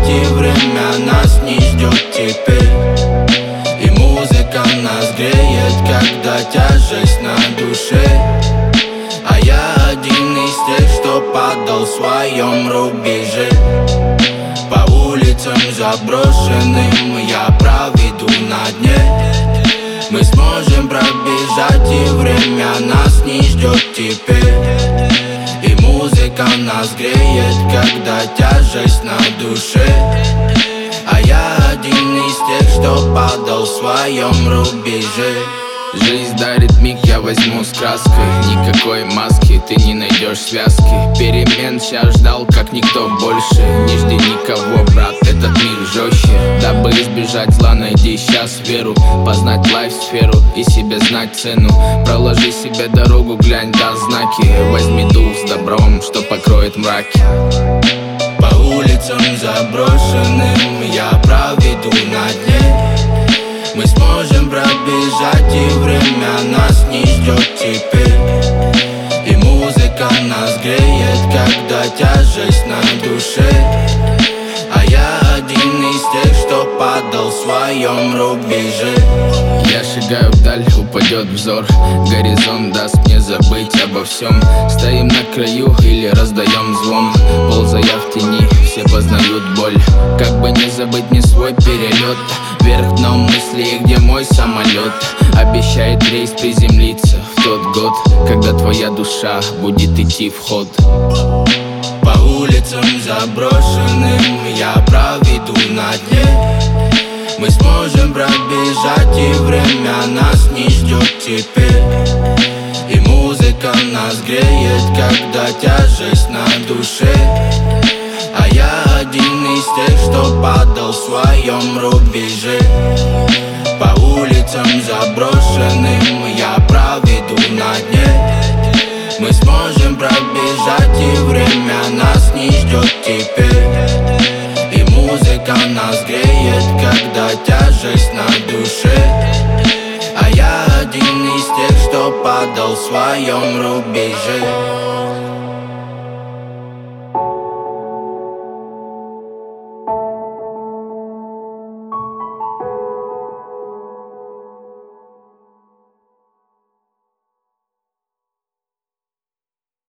и время нас не ждет теперь. И музыка нас греет, когда тяжесть на душе. А я один из тех, что падал в своем рубеже. По улицам заброшенным я проведу на дне. Мы сможем пробежать, и время нас не ждет теперь. И музыка нас греет, когда тяжесть на душе. А я один из тех, что падал в своем рубеже. Жизнь дарит миг, я возьму с краской. Никакой маски, ты не найдешь связки. Перемен сейчас ждал, как никто больше. Не жди никого, брат, этот мир жестче. Дабы избежать зла, найди сейчас веру. Познать лайф-сферу и себе знать цену. Проложи себе дорогу, глянь, да знаки. Возьми дух с добром, что покроет мраки. По улицам заброшенным я проведу на дне. Мы сможем пробежать, и время нас не ждет теперь. И музыка нас греет, когда тяжесть на душе. А я один из тех, что падал в своем рубеже. Я шагаю вдаль, упадет взор. Горизонт даст мне забыть обо всем. Стоим на краю или раздаем звон. Ползая в тени, все познают боль. Как бы не забыть ни свой перелет. Вверх дном мысли, где мой самолет. Обещает рейс приземлиться в тот год, когда твоя душа будет идти в ход. По улицам заброшенным я проведу на дне. Мы сможем пробежать, и время нас не ждет теперь. И музыка нас греет, когда тяжесть на душе. А я один из тех, что падал в своем рубеже. По улицам заброшенным я проведу на дне. Мы сможем пробежать, и время нас не ждет теперь. И музыка нас греет, когда тяжесть на душе. А я один из тех, что падал в своем рубеже.